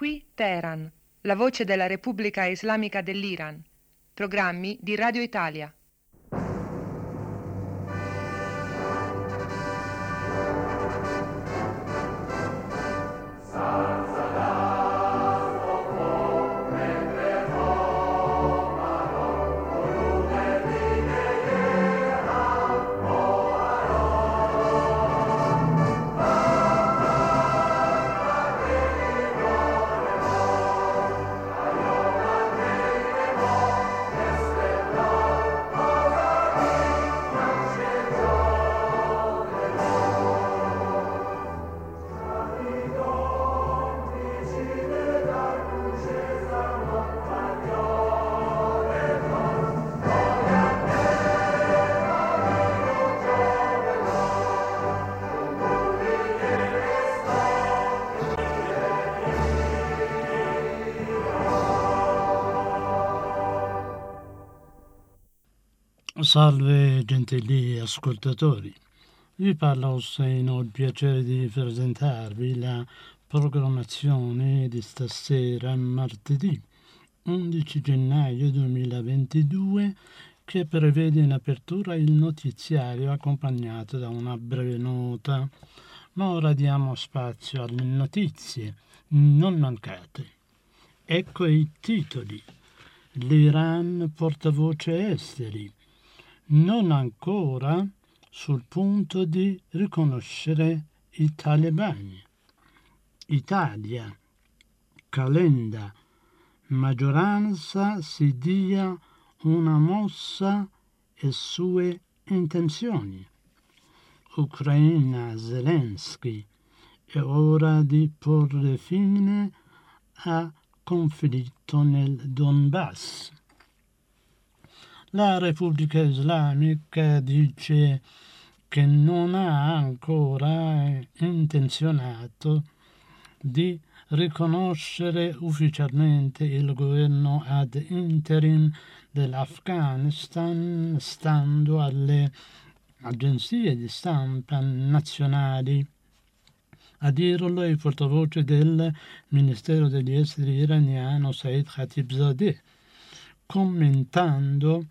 Qui Teheran, la voce della Repubblica Islamica dell'Iran. Programmi di Radio Italia. Salve gentili ascoltatori, vi parla Hossein, ho il piacere di presentarvi la programmazione di stasera martedì 11 gennaio 2022 che prevede in apertura il notiziario accompagnato da una breve nota, ma ora diamo spazio alle notizie, non mancate. Ecco i titoli. L'Iran portavoce esteri. Non ancora sul punto di riconoscere i talebani. Italia, Calenda, maggioranza si dia una mossa e sue intenzioni. Ucraina, Zelensky, è ora di porre fine a conflitto nel Donbass. La Repubblica Islamica dice che non ha ancora intenzionato di riconoscere ufficialmente il governo ad interim dell'Afghanistan, stando alle agenzie di stampa nazionali. A dirlo il portavoce del Ministero degli Esteri iraniano Saeed Khatibzadeh, commentando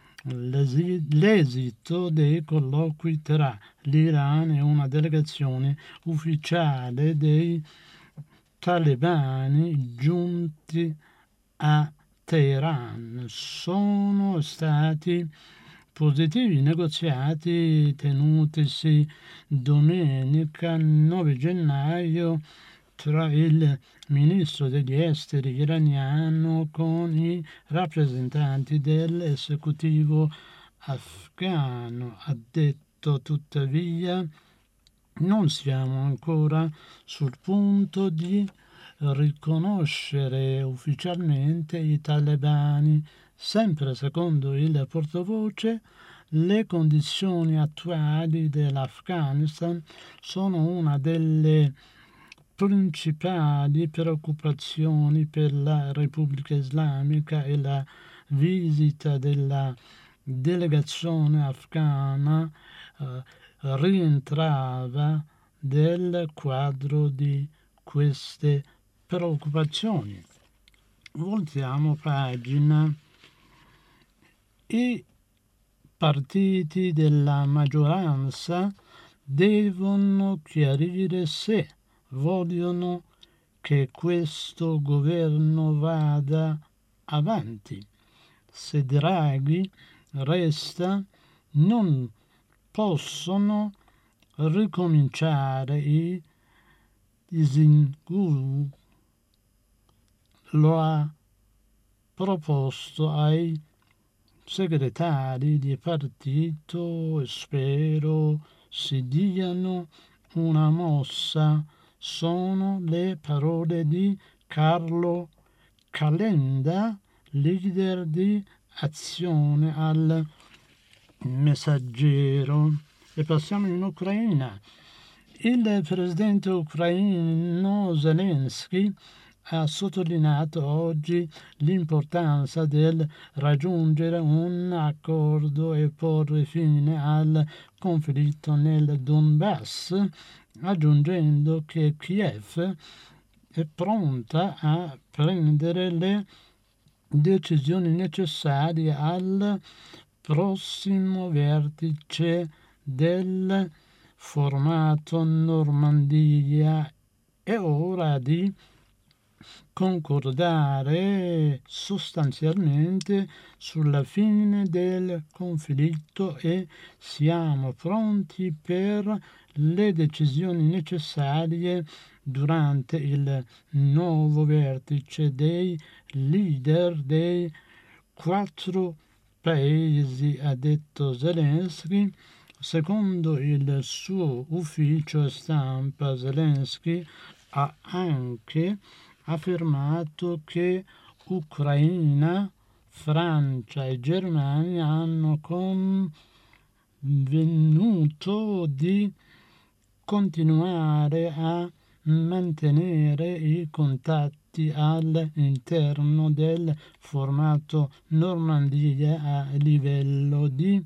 l'esito dei colloqui tra l'Iran e una delegazione ufficiale dei talebani giunti a Teheran. Sono stati positivi negoziati tenutisi domenica 9 gennaio tra il ministro degli esteri iraniano con i rappresentanti dell'esecutivo afghano. Ha detto tuttavia: non siamo ancora sul punto di riconoscere ufficialmente i talebani. Sempre secondo il portavoce, le condizioni attuali dell'Afghanistan sono una delle principali preoccupazioni per la Repubblica Islamica e la visita della delegazione afghana rientrava del quadro di queste preoccupazioni. Voltiamo pagina. I partiti della maggioranza devono chiarire se vogliono che questo governo vada avanti. Se Draghi resta, non possono ricominciare i disinguagli. Lo ha proposto ai segretari di partito e spero si diano una mossa. Sono le parole di Carlo Calenda, leader di Azione, al Messaggero. E passiamo in Ucraina. Il presidente ucraino Zelensky ha sottolineato oggi l'importanza del raggiungere un accordo e porre fine al conflitto nel Donbass, aggiungendo che Kiev è pronta a prendere le decisioni necessarie al prossimo vertice del formato Normandia. È ora di concordare sostanzialmente sulla fine del conflitto e siamo pronti per le decisioni necessarie durante il nuovo vertice dei leader dei 4 paesi, ha detto Zelensky. Secondo il suo ufficio stampa, Zelensky ha anche affermato che Ucraina, Francia e Germania hanno convenuto di continuare a mantenere i contatti all'interno del formato Normandia a livello di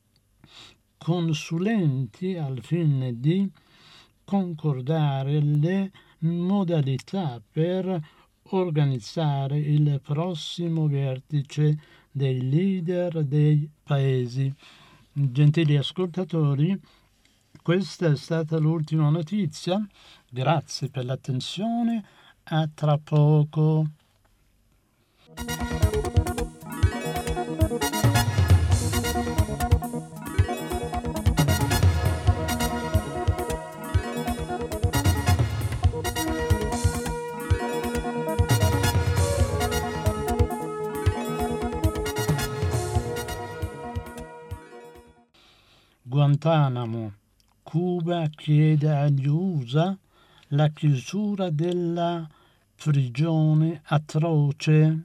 consulenti al fine di concordare le modalità per organizzare il prossimo vertice dei leader dei paesi. Gentili ascoltatori, questa è stata l'ultima notizia. Grazie per l'attenzione. A tra poco. Guantanamo. Cuba chiede agli USA la chiusura della prigione atroce.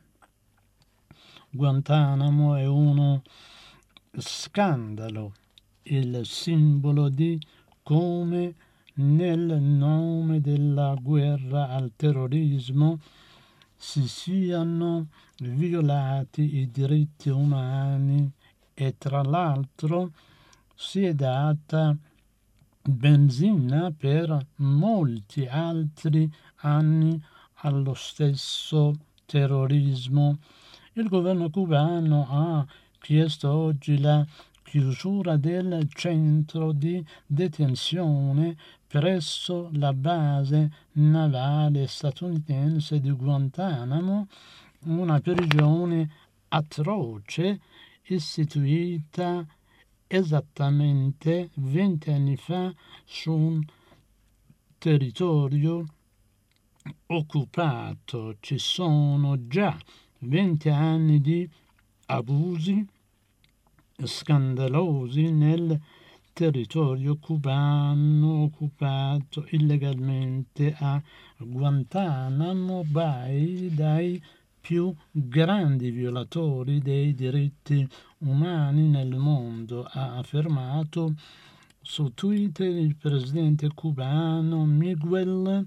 Guantanamo è uno scandalo, il simbolo di come nel nome della guerra al terrorismo si siano violati i diritti umani e tra l'altro si è data benzina per molti altri anni allo stesso terrorismo. Il governo cubano ha chiesto oggi la chiusura del centro di detenzione presso la base navale statunitense di Guantanamo, una prigione atroce istituita esattamente 20 anni fa su un territorio occupato. Ci sono già 20 anni di abusi scandalosi nel territorio cubano occupato illegalmente a Guantanamo Bay dai più grandi violatori dei diritti umani nel mondo, ha affermato su Twitter il presidente cubano Miguel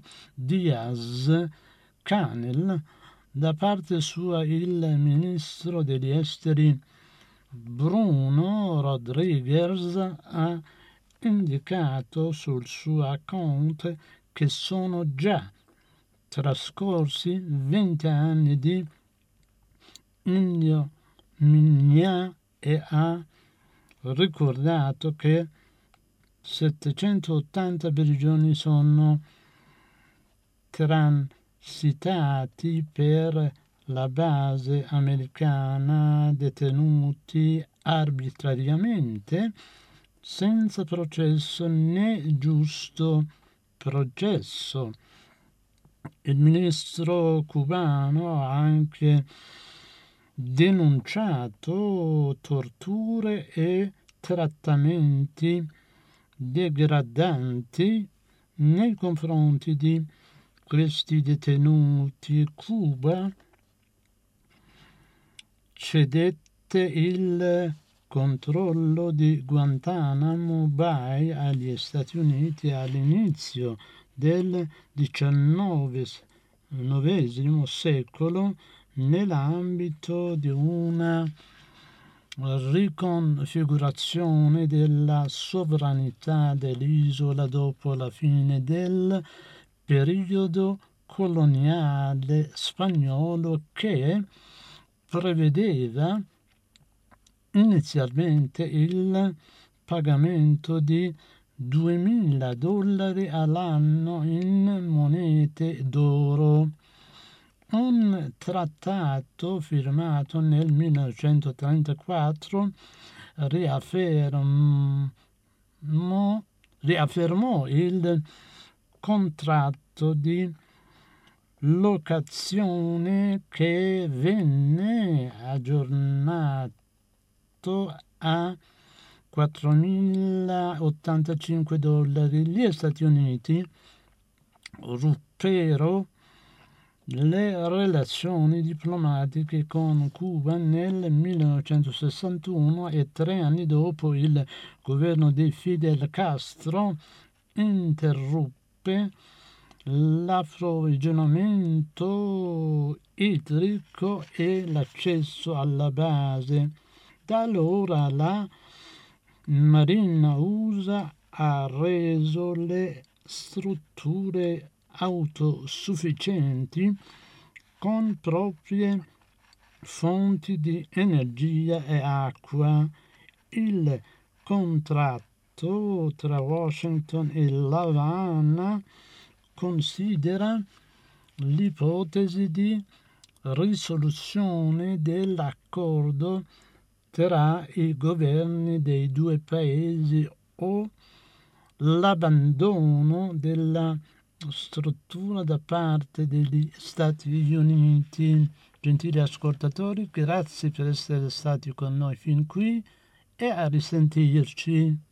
Díaz-Canel. Da parte sua il ministro degli esteri Bruno Rodriguez ha indicato sul suo account che sono già trascorsi 20 anni di ignominia e ha ricordato che 780 prigionieri sono transitati per la base americana, detenuti arbitrariamente senza processo né giusto processo. Il ministro cubano ha anche denunciato torture e trattamenti degradanti nei confronti di questi detenuti. Cuba cedette il controllo di Guantanamo Bay agli Stati Uniti all'inizio del XIX secolo nell'ambito di una riconfigurazione della sovranità dell'isola dopo la fine del periodo coloniale spagnolo che prevedeva inizialmente il pagamento di $2.000 all'anno in monete d'oro. Un trattato firmato nel 1934 riaffermò il contratto di locazione che venne aggiornato a $4.085. Gli Stati Uniti ruppero le relazioni diplomatiche con Cuba nel 1961 e 3 anni dopo il governo di Fidel Castro interruppe l'approvvigionamento idrico e l'accesso alla base. Da allora la Marina USA ha reso le strutture autosufficienti con proprie fonti di energia e acqua. Il contratto tra Washington e l'Havana considera l'ipotesi di risoluzione dell'accordo tra i governi dei due paesi o l'abbandono della struttura da parte degli Stati Uniti. Gentili ascoltatori, grazie per essere stati con noi fin qui e a risentirci.